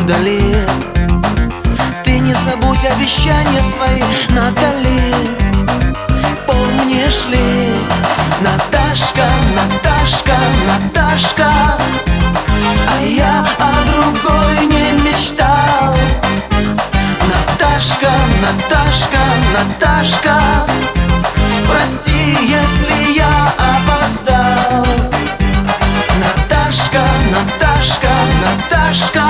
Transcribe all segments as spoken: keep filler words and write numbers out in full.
вдали. Ты не забудь обещания свои, Натали. Помнишь ли, Наташка, Наташка, Наташка, а я о другой не мечтал. Наташка, Наташка, Наташка, прости, если я опоздал. Наташка, Наташка, Наташка,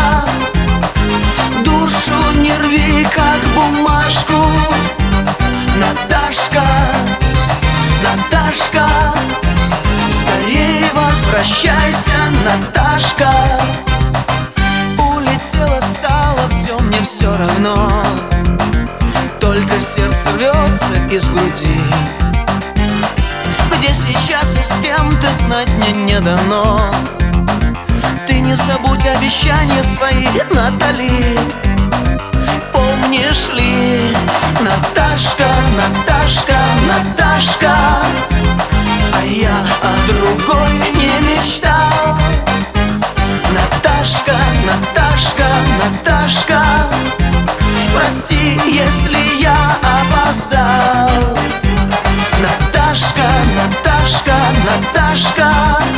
душу не рви, как бумажку. Наташка, Наташка, скорее возвращайся, Наташка. Улетела, стало все, мне все равно, только сердце рвется из груди. Где сейчас и с кем ты, знать мне не дано. Ты не забудь обещания свои, Натали. Помнишь ли, Наташка, Наташка, Наташка, а я о другой не мечтал. Наташка, Наташка, Наташка, прости, если я опоздал. Наташка, Наташка, Наташка,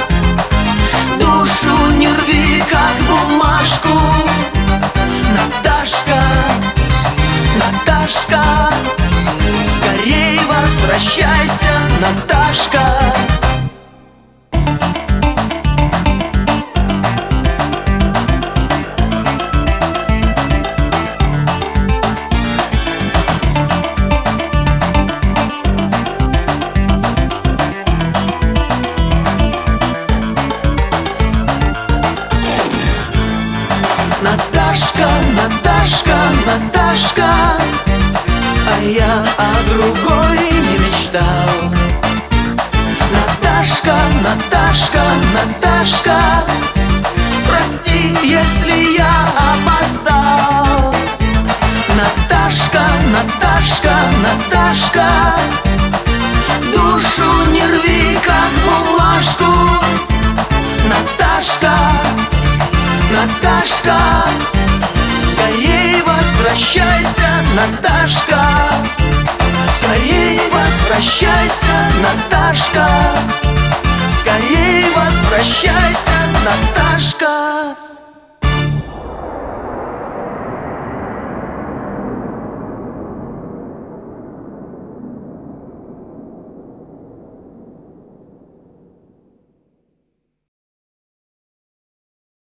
душу не рви, как бумажку. Наташка, Наташка, скорей возвращайся, Наташка. Наташка, Наташка, Наташка, а я о другой не мечтал. Наташка, Наташка, Наташка, прости, если я опоздал. Наташка, Наташка, Наташка, душу не рви, как бумажку. Наташка, Наташка, скорей возвращайся, Наташка. Скорей возвращайся, Наташка. Скорей возвращайся, Наташка.